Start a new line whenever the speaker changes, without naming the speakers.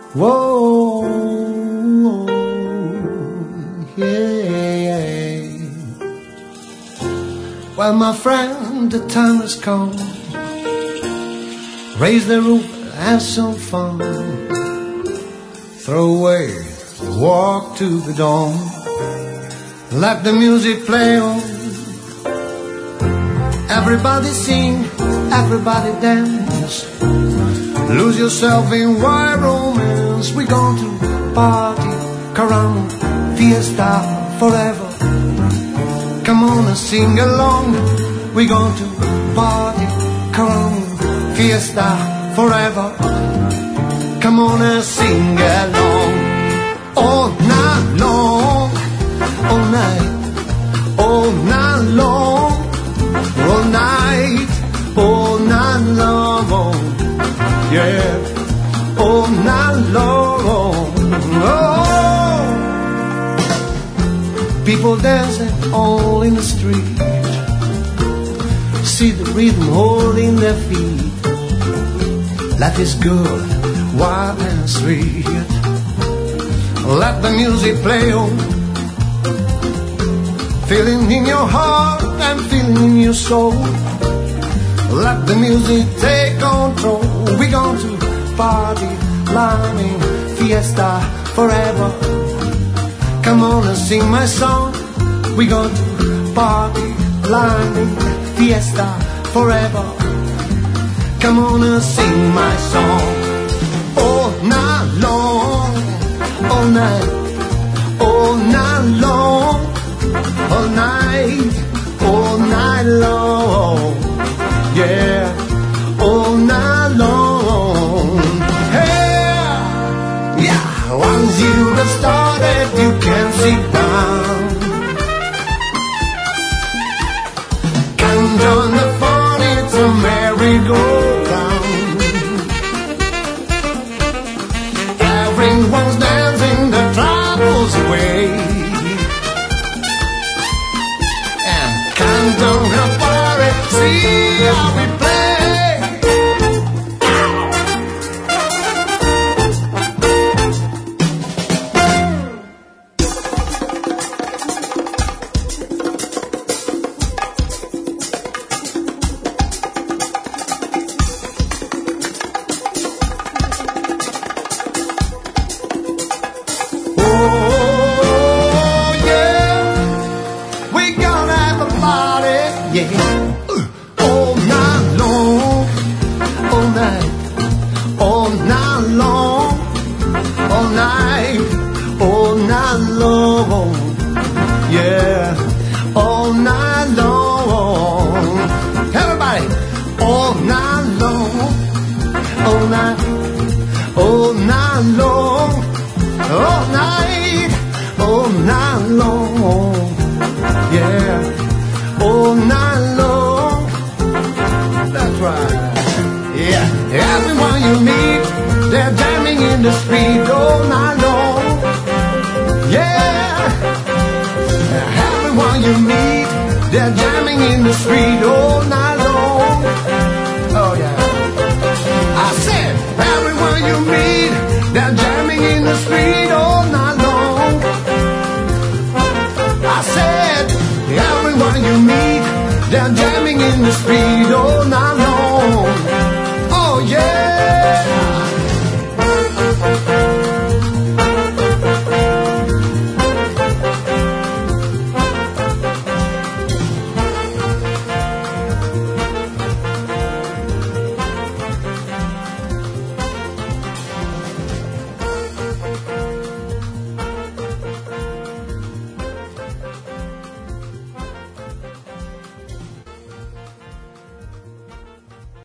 Whoa, yeah. Well, my friend, the time has come. Raise the roof, have some fun. Throw away the walk to the dawn. Let the music play on. Everybody sing, everybody dance. Lose yourself in wild romance. We're going to party, caramba, fiesta forever. Come on and sing along. We're going to party, caramba, fiesta forever. Come on and sing along. All night long, all night, all night long, all night, all night long. Yeah, all night long. Oh. People dancing all in the street. See the rhythm holding their feet. Life is good, wild and sweet. Let the music play on. Feeling in your heart and feeling in your soul. Let the music take control. We're going to party, climbing, fiesta forever. Come on and sing my song. We're going to party, climbing, fiesta forever. Come on and sing my song. All night long, all night, all night long, all night, all night long. Yeah, all night long. Hey, yeah, once you get started, you can't sit down. Come join the fun, it's a merry-go-round. Everyone's dancing the troubles away. And come join the party, see how we play. The street all night long. Yeah, everyone you meet, they're jamming in the street all night long.